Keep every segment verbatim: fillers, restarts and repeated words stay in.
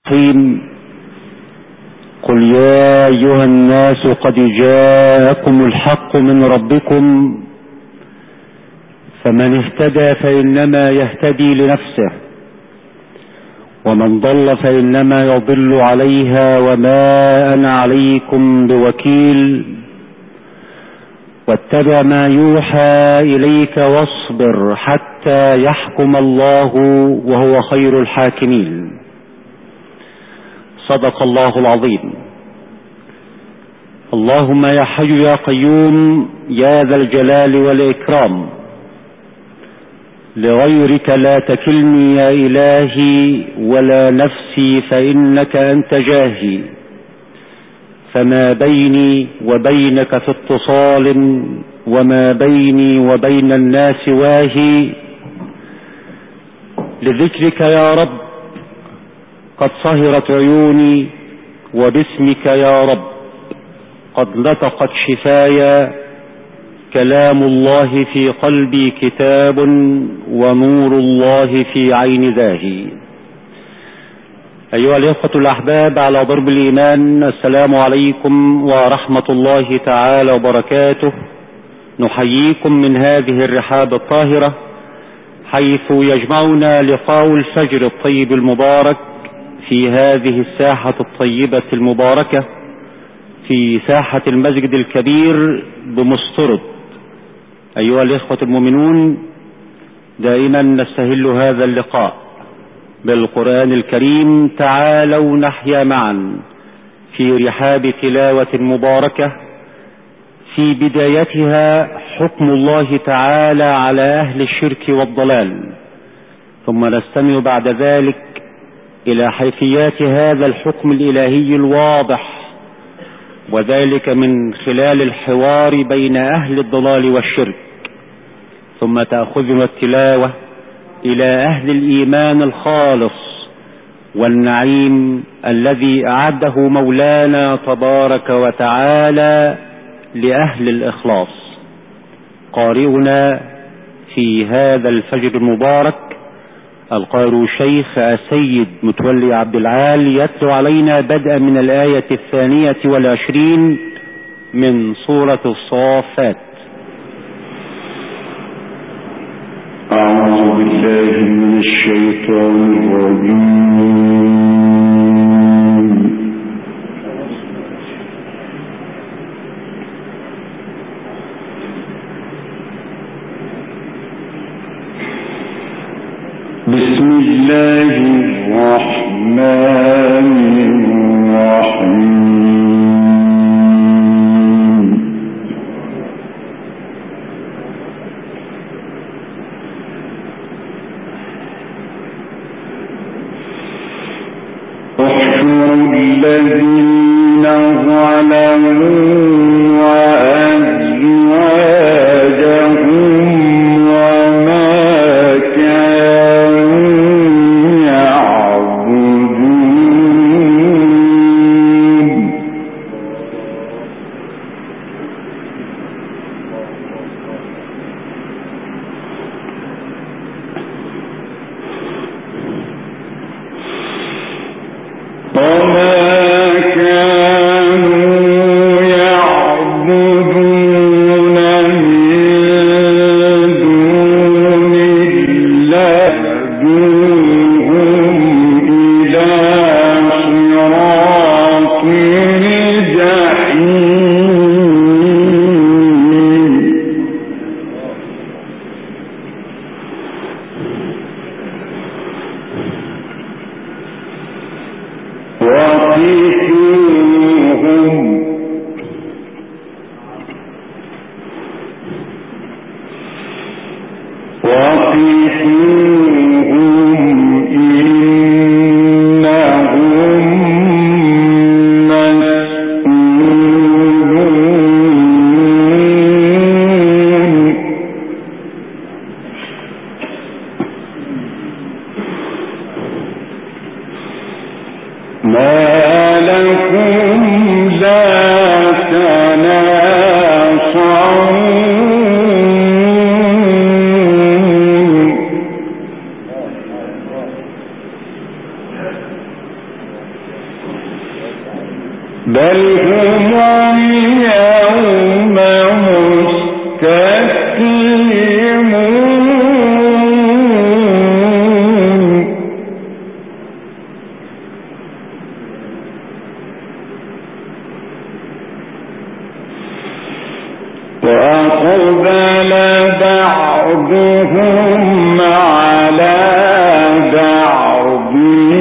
الرحيم. قل يا أيها الناس قد جاءكم الحق من ربكم فمن اهتدى فإنما يهتدي لنفسه ومن ضل فإنما يضل عليها وما أنا عليكم بوكيل واتبع ما يوحى إليك واصبر حتى يحكم الله وهو خير الحاكمين. صدق الله العظيم. اللهم يا حي يا قيوم يا ذا الجلال والإكرام، لغيرك لا تكلني يا إلهي ولا نفسي فإنك أنت جاهي، فما بيني وبينك في اتصال وما بيني وبين الناس واهي. لذكرك يا رب قد صهرت عيوني، وباسمك يا رب قد نطقت شفايا. كلام الله في قلبي كتاب ونور الله في عين ذاهي. أيها الإخوة الأحباب على ضرب الإيمان، السلام عليكم ورحمة الله تعالى وبركاته. نحييكم من هذه الرحاب الطاهرة حيث يجمعنا لقاء الفجر الطيب المبارك في هذه الساحة الطيبة المباركة، في ساحة المسجد الكبير بمسترد. أيها الإخوة المؤمنون، دائما نستهل هذا اللقاء بالقرآن الكريم. تعالوا نحيا معا في رحاب تلاوة مباركة في بدايتها حكم الله تعالى على أهل الشرك والضلال، ثم نستمع بعد ذلك إلى حيثيات هذا الحكم الإلهي الواضح، وذلك من خلال الحوار بين أهل الضلال والشرك. ثم تأخذنا التلاوة إلى أهل الإيمان الخالص والنعيم الذي أعده مولانا تبارك وتعالى لأهل الإخلاص. قارئنا في هذا الفجر المبارك القارئ الشيخ السيد متولي عبد العال يتلو علينا بدءا من الآية الثانية والعشرين من سورة الصافات. أعوذ بالله من الشيطان الرجيم. بسم الله الرحمن الرحيم. احشروا الذين ظلموا بل هم اليوم مستسلمون وأقبل بعضهم على بعض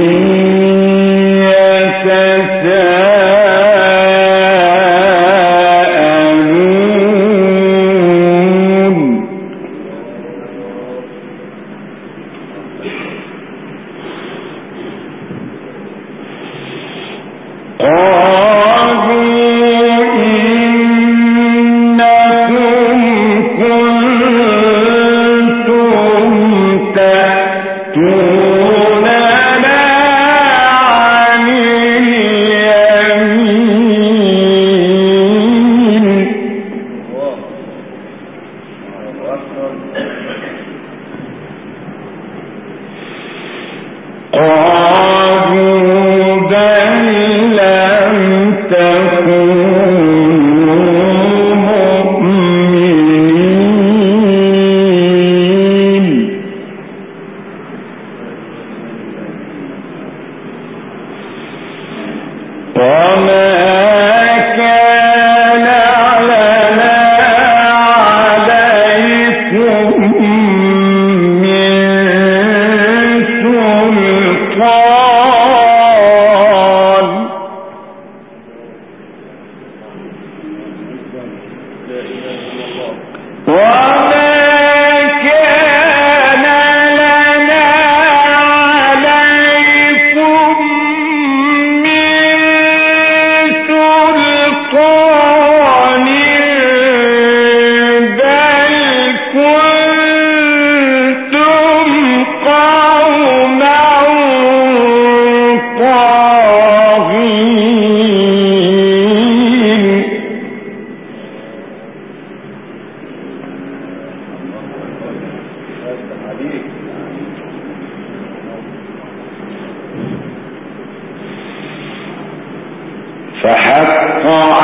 فحق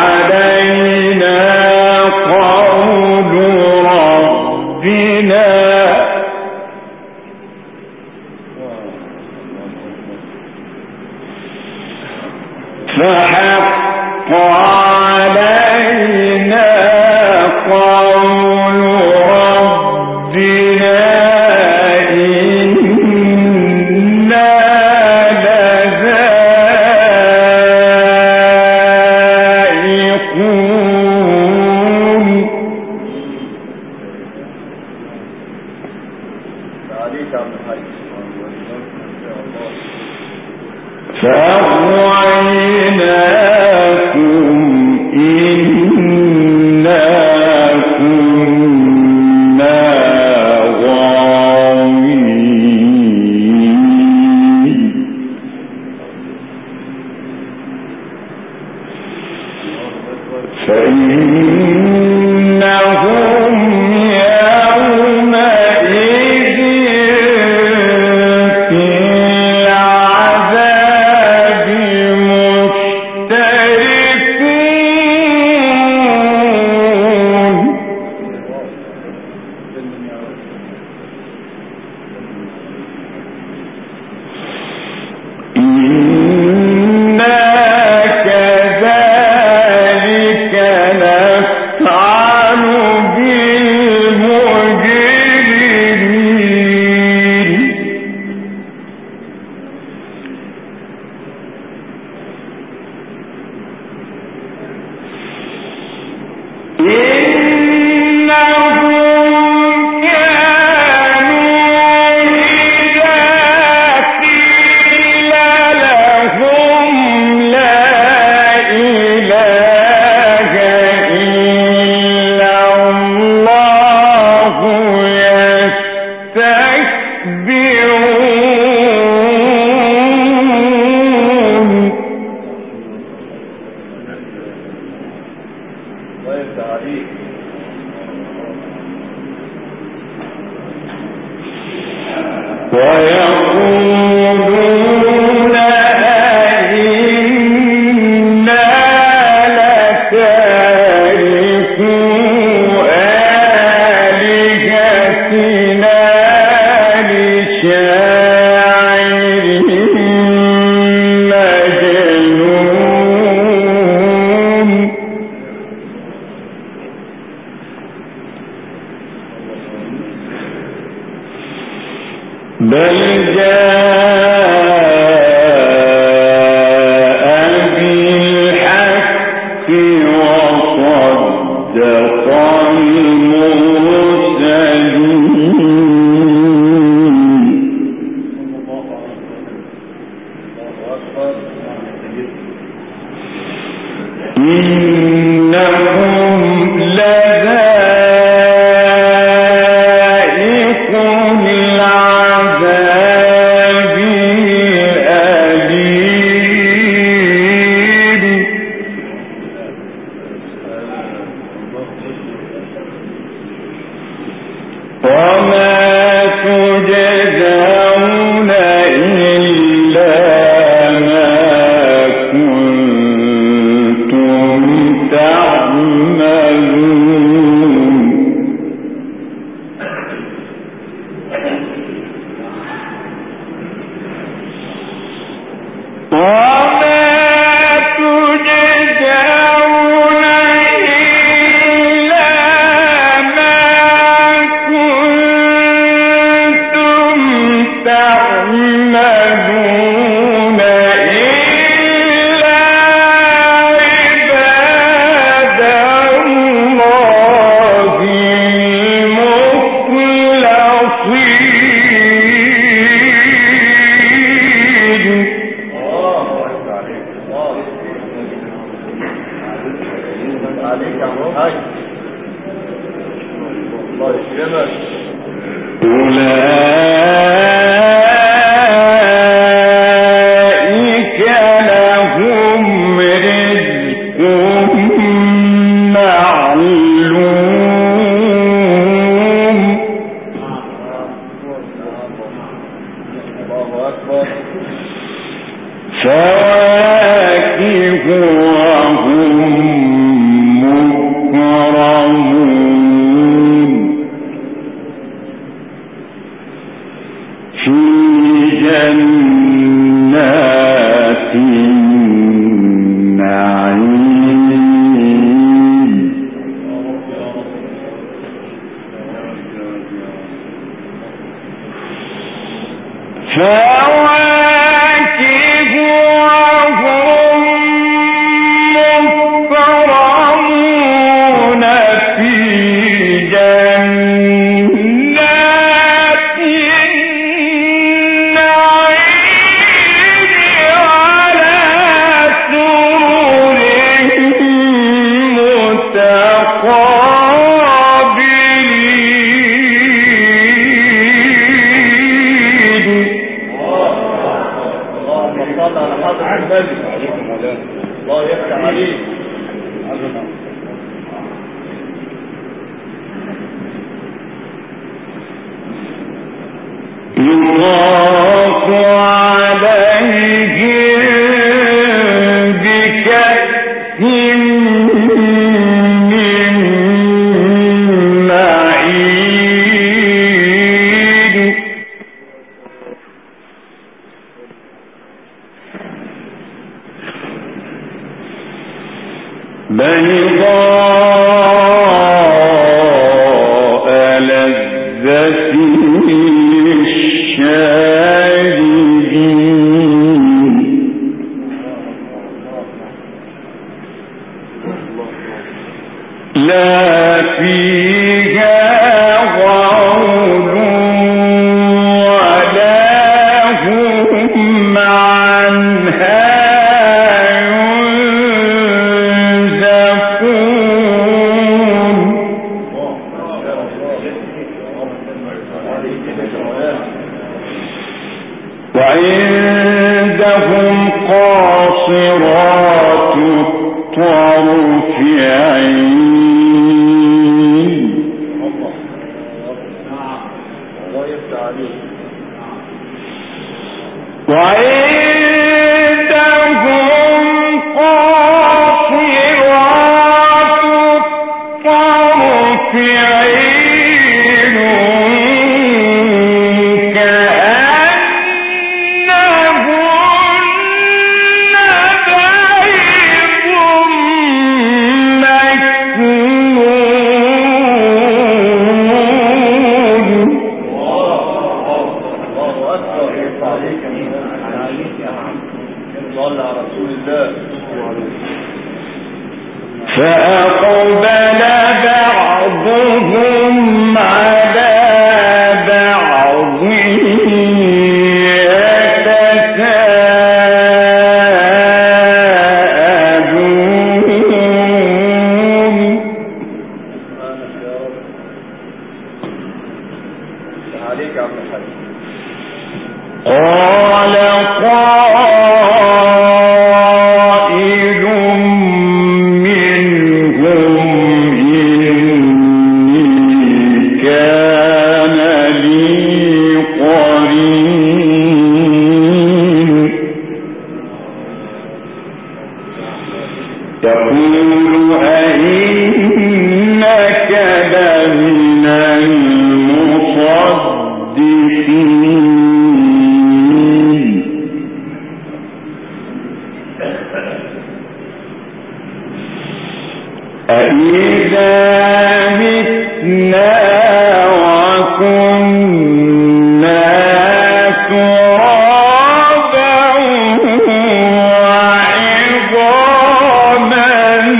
علينا قول ربنا فحق علينا قول ربنا إنا فأغويناكم إنا كنا غاوين فإنهم يومئذ في العذاب مشتركون إنا كذلك نفعل يتساءلون يقول أئنك لمن المصدقين أإذا متنا وكنا ترابا وعظاما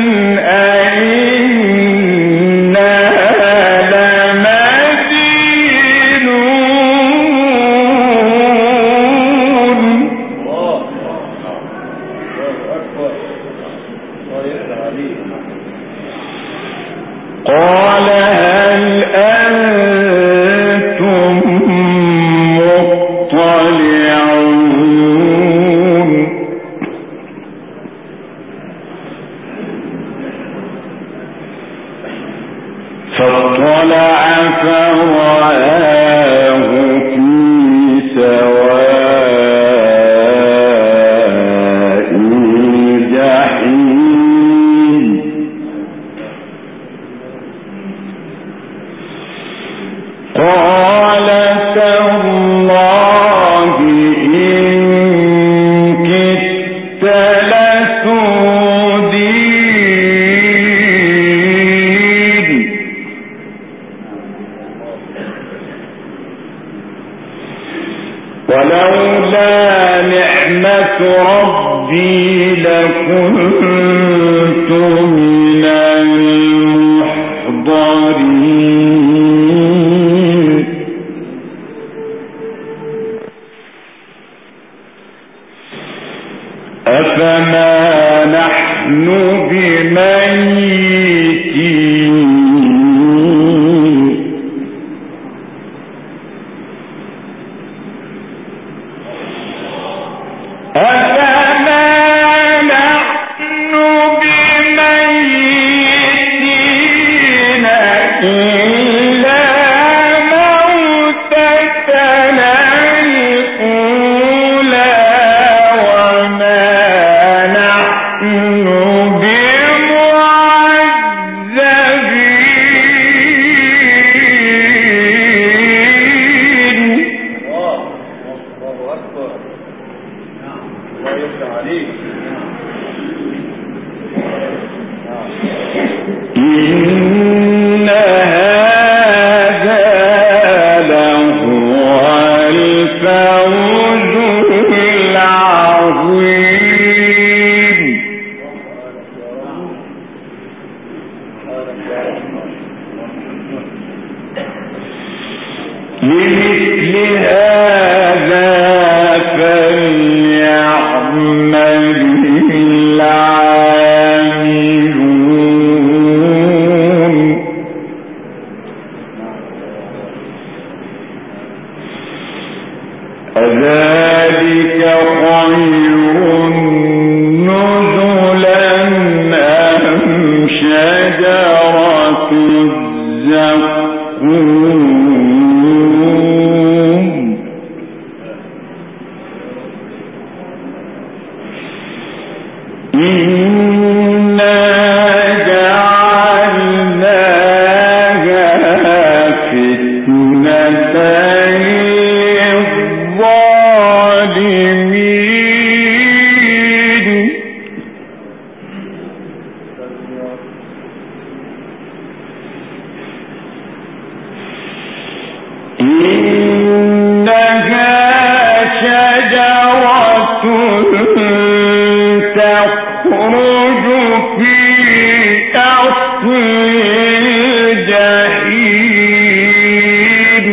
أئنا لمدينون. قال هل أنتم مطلعون فاطلع فرآه في سواء الجحيم قال تالله إن كدت لتردين ولولا نعمة ربي لكنت من المحضرين أفما نحن بميتين أفما نحن بميتين إلا موتتنا الأولى وما نحن بمعذبين. إن هذا لهو الفوز العظيم. لمثل هذا فليعمل العاملون. أذلك خير نزلا أم شجرة الزقوم إنا جعلناها فتنة للظالمين إنها شجرة تخرج في أصل الجحيم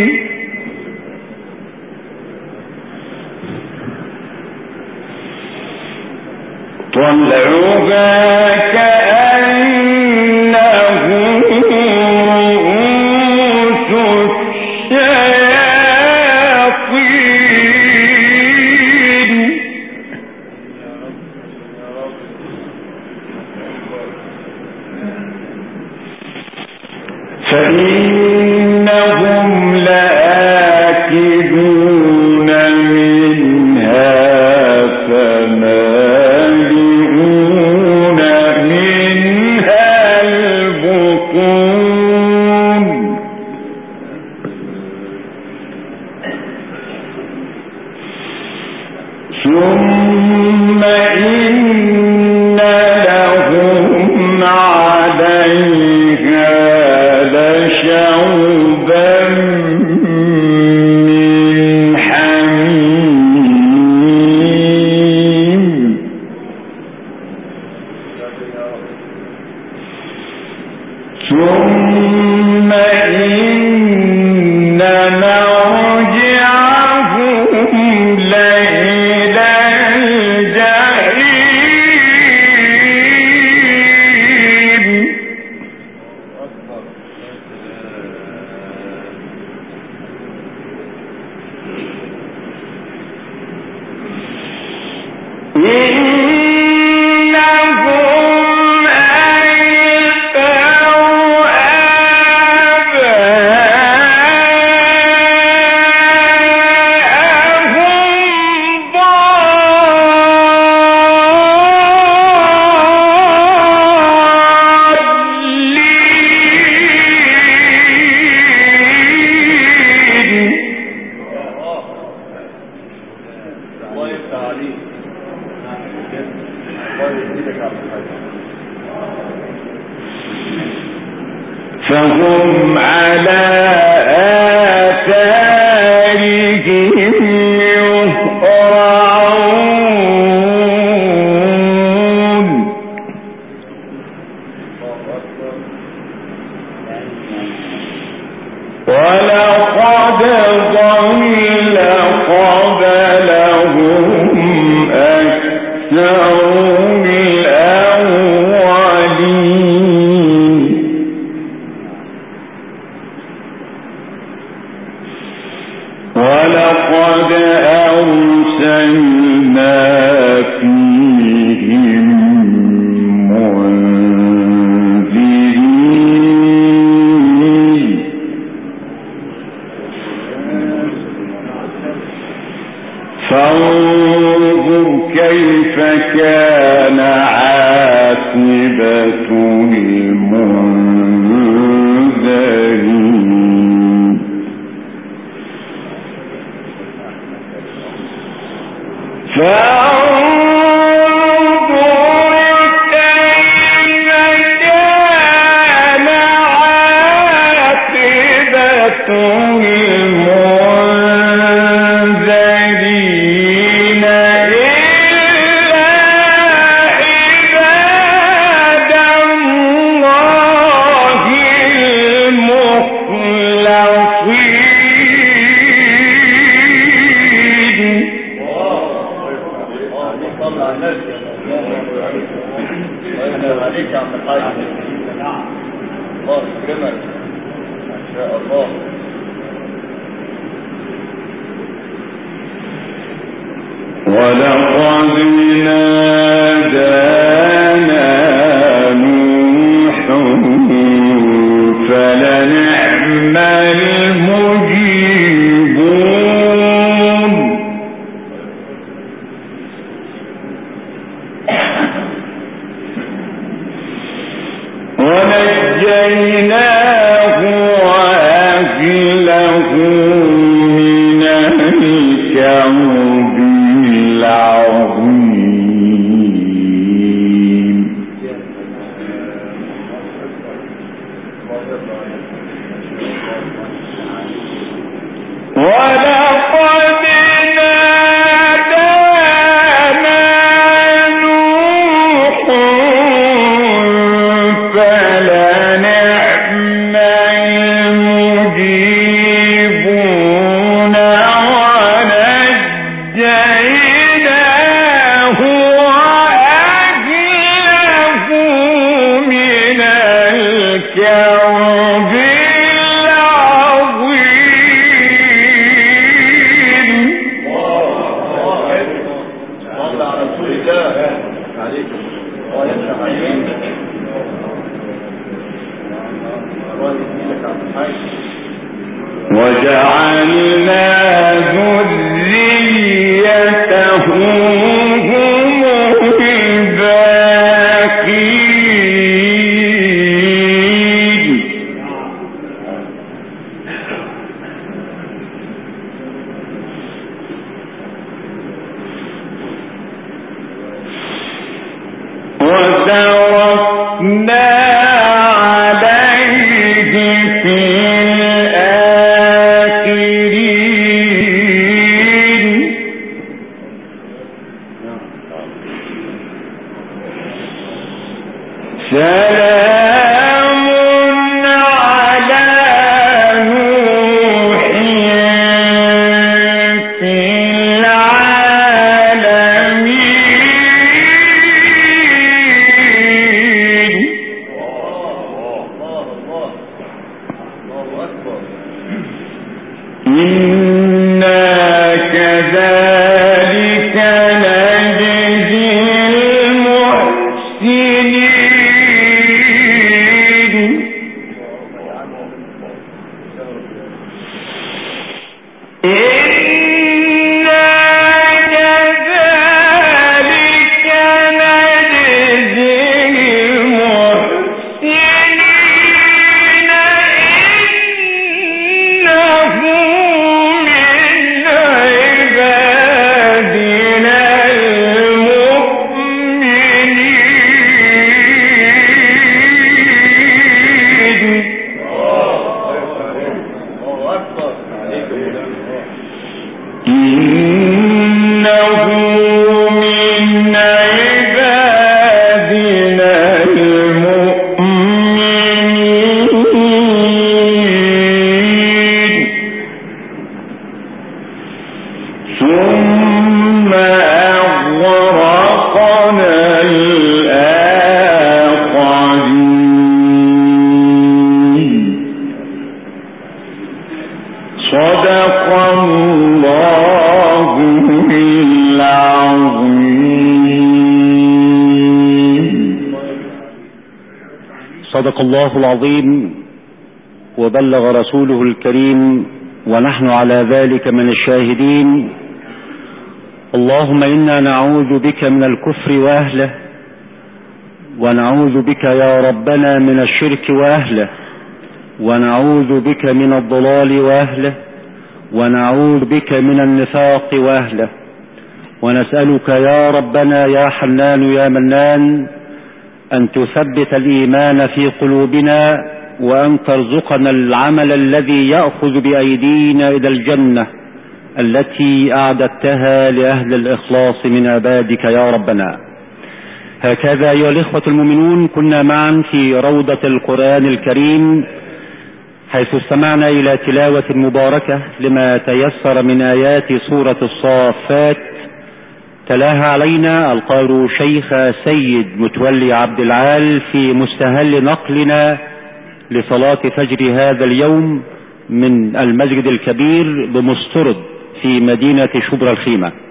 طلعها كأنه رؤوس الشياطين فإنهم لآكلون منها فمالئون منها فهم على آثارهم يهرعون ولقد ضل قبلهم أكثر ولقد أرسلنا فيهم منذرين فانظر كيف كان عاقبة المنذرين فانظر كيف كان عاقبة المنذرين إلا عباد الله المخلصين. عليك يا عم الحاج. الله يكرمك ما شاء الله. ولقد نادانا نوح فلنعم المجيبون ونجيناه وأهله من الكرب العظيم. ولقد نادانا نوح فلنعم المجيبون ونجيناه وأهله من الكرب وجعلنا ذريته هم الباقين. وتركنا عليه في سلام على نوح في العالمين. إنا كذلك نجزي المحسنين. صدق الله العظيم وبلغ رسوله الكريم ونحن على ذلك من الشاهدين. اللهم إنا نعوذ بك من الكفر وأهله، ونعوذ بك يا ربنا من الشرك وأهله، ونعوذ بك من الضلال وأهله، ونعوذ بك من النفاق وأهله، ونسألك يا ربنا يا حنان يا منان أن تثبت الإيمان في قلوبنا، وأن ترزقنا العمل الذي يأخذ بأيدينا إلى الجنة التي أعددتها لأهل الإخلاص من عبادك يا ربنا. هكذا أيها الإخوة المؤمنون كنا معا في روضة القرآن الكريم، حيث استمعنا إلى تلاوة مباركة لما تيسر من آيات سورة الصافات، تلاها علينا القارئ شيخ سيد متولي عبد العال في مستهل نقلنا لصلاة فجر هذا اليوم من المسجد الكبير بمسترد في مدينة شبرا الخيمة.